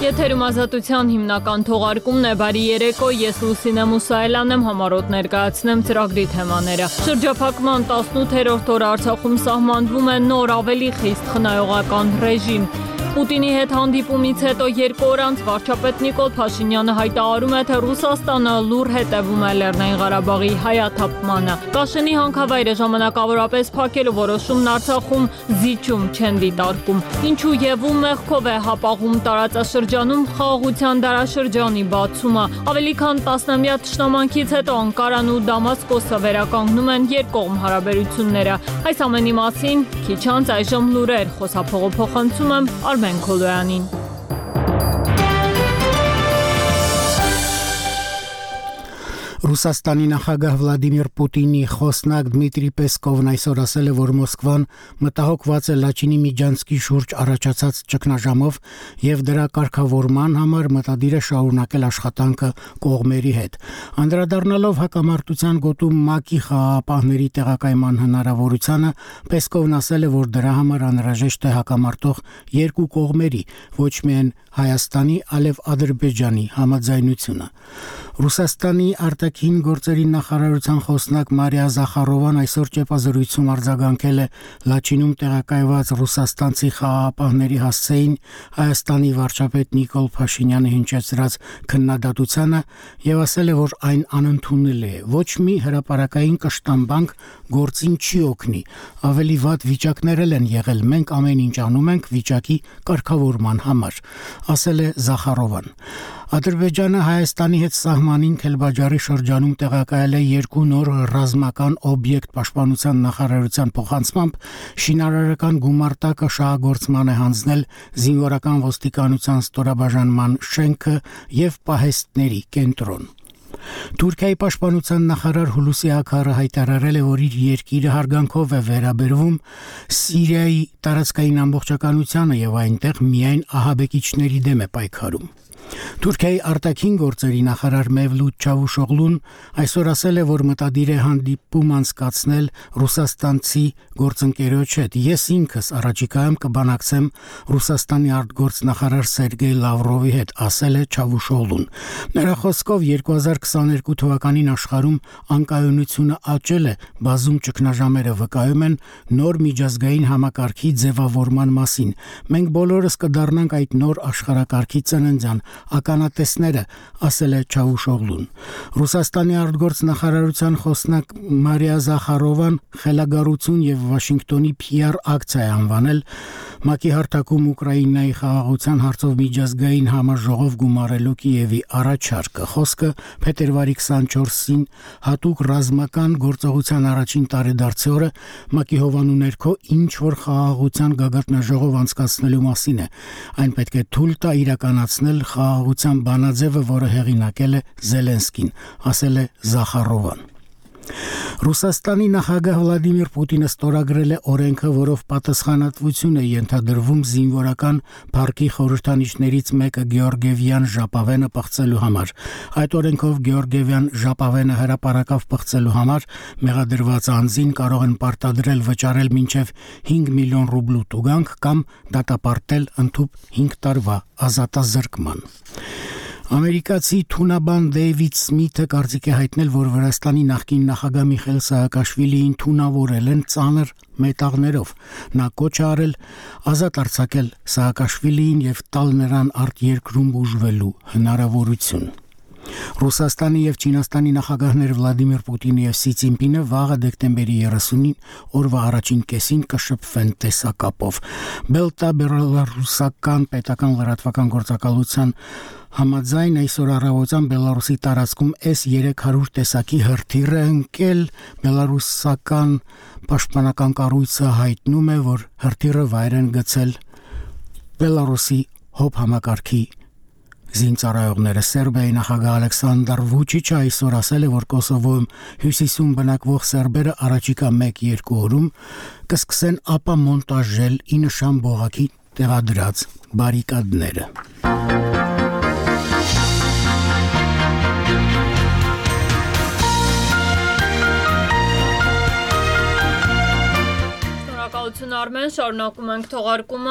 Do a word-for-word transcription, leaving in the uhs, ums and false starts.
Եթերում ազատության հիմնական թողարկումն է, բարի երեկո, ես Լուսինե Մուսայելյանն եմ, համառոտ ներկայացնեմ ծրագրի թեմաները։ Շրջափակման տասնութերորդ օրը Արցախում սահմանվում է նոր ավելի խիստ խնայողական ռեժիմ։ Պուտինի հետ հանդիպումից հետո երկու օր անց վարչապետ Նիկոլ Փաշինյանը հայտարարում է, թե Ռուսաստանը լուր հետևում է Լեռնային Ղարաբաղի հայաթափմանը։ Կաշենի հանքավայրը ժամանակավորապես փակելու որոշումն Արցախում զիջում չեն դիտարկում։ Ինչու եւ ում մեղքով է հապաղում տարածաշրջանում խաղաղության դարաշրջանի բացումը։ Ավելի քան տասնամյա թշնամանքից հետո Անկարան ու Դամասկոսը վերականգնում են երկկողմ հարաբերությունները։ Այս ամենի մասին քիչ անց այժմ լուրեր, խոսափողը փոխանցում եմ Արմեն Քոլոյանին։ Ռուսաստանի նախագահ Վլադիմիր Պուտինի խոսնակ Դմիտրի Պեսկովն այսօր ասել է, որ Մոսկվան մտահոգված է Լաչինի Միջանցքի շուրջ առաջացած ճգնաժամով եւ դրա կարգավորման համար մտադիր է շարունակել աշխատանքը կողմերի հետ։ Անդրադառնալով հակամարտության գոտու ՄԱԿ-ի խաղաղապահների տեղակայման հնարավորությանը, Պեսկովն ասել է, որ դրա համար անհրաժեշտ է հակամարտող երկու կողմերի, ոչ միայն Հայաստանի, այլև Ադրբեջանի համաձայնությունը։ Ռուսաստանի արտաքին գործերի նախարարության խոսնակ Մարիա Զախարովան այսօր ճեպազրույցում արձագանքել է Լաչինում տեղակայված ռուսաստանցի խաղաղապահների հասցեին Հայաստանի վարչապետ Նիկոլ Փաշինյանը հնչեցրած քննադատությանը եւ ասել է, որ այն անընդունելի է։ Ոչ մի հրապարակային կշտամբանք գործին չի օգնի։ Ավելի վատ վիճակներ են եղել, մենք ամեն ինչ անում ենք վիճակի կարգավորման համար, ասել է Զախարովան։ Ադրբեջանը Հայաստանի հետ սահմանին Քելբաջարի շրջանում տեղակայել է երկու նոր ռազմական օբյեկտ պաշտպանության նախարարության փոխանցմամբ շինարարական գումարտակը շահագործման է հանձնել զինվորական ոստիկանության ստորաբաժանման շենքը եւ պահեստների կենտրոն։ Թուրքիայի պաշտպանության նախարար Հուլուսի Աքարը հայտարարել է, որ իր երկիրը հարգանքով է վերաբերվում Սիրիայի տարածքային ամբողջականությանը եւ այնտեղ միայն ահաբեկիչների դեմ է պայքարում։ Թուրքիայի արտաքին գործերի նախարար Մևլութ Չավուշօղլուն այսօր ասել է, որ մտադիր է հանդիպում անցկացնել ռուսաստանցի գործընկերոջ հետ։ Ես ինքս առաջիկայում կբանակցեմ Ռուսաստանի արտգործնախարար Սերգեյ Լավրովի հետ, ասել է Չավուշօղլուն։ Նրա խոսքով երկու հազար քսաներկու թվականին աշխարհում անկայունությունը աճել է, բազում ճգնաժամերը վկայում են նոր միջազգային համակարգի ձևավորման մասին։ Մենք բոլորս կդառնանք այդ նոր աշխարհակարգի ծննդյան ականատեսները, ասել է Չավուշօղլուն։ Ռուսաստանի արտգործնախարարության խոսնակ Մարիա Զախարովան խելագարություն եւ Վաշինգտոնի Փի Ար ակցիա է անվանել ՄԱԿ-ի հարթակում Ուկրաինայի խաղաղության հարցով միջազգային համաժողով գումարելու Կիևի առաջարկը։ Խոսքը փետրվարի քսանչորսին հատուկ ռազմական գործողության առաջին տարեդարձի օրը ՄԱԿ-ի հովանու ներքո ինչ որ խաղաղության գագաթնաժողով անցկացնելու մասին է։ Այն պետք է թույլ տա իրականացնել խաղաղության բանաձևը, որը հեղինակել է Զելենսկին, ասել է Զախարովան։ Ռուսաստանի նախագահ Վլադիմիր Պուտինը ստորագրել է օրենքը, որով պատասխանատվություն է ենթադրվում զինվորական փառքի խորհրդանիշներից մեկը Գեորգիևյան ժապավենը պղծելու համար։ Այդ օրենքով Գեորգիևյան ժապավենը հրապարակավ պղծելու համար մեղադրված անձին կարող են պարտադրել վճարել մինչև հինգ միլիոն ռուբլու տուգանք կամ դատապարտել ընդհուպ հինգ տարվա ազատազրկման։ Ամերիկացի թունաբան Դեյվիդ Սմիթը կարծիք է հայտնել, որ Վրաստանի նախկին նախագահ Միխայիլ Սահակաշվիլիին թունավորել են ծանր մետաղներով։ Նա կոչ է արել ազատ արձակել Սահակաշվիլիին եւ տալ նրան արտերկրում բուժվելու հնարավորություն։ Ռուսաստանի եւ Չինաստանի նախագահներ Վլադիմիր Պուտինը եւ Սի Ցինպինը վաղը դեկտեմբերի երեսունին օրվա առաջին կեսին կշփվեն տեսակապով։ Բելտա բելարուսական պետական լրատվական գործակալության համաձայն այսօր առավոտյան Բելարուսի տարածքում էս երեք հարյուր տեսակի հրթիռ է ընկել։ Բելարուսական պաշտպանական կառույցը հայտնում է, որ հրթիռը վայր են գցել Բելարուսի հոբ համակարգի զինծառայողները։ Սերբիայի նախագահ Ալեքսանդր Վուչիչը այսօր ասել է, որ Կոսովոյում հյուսիսում բնակվող սերբերը առաջիկա մեկ-երկու օրում կսկսեն ապամոնտաժել ի նշան բողոքի տեղադրած բարիկադները։ Շնորհակալություն Արմեն, շարունակում ենք թողարկումը։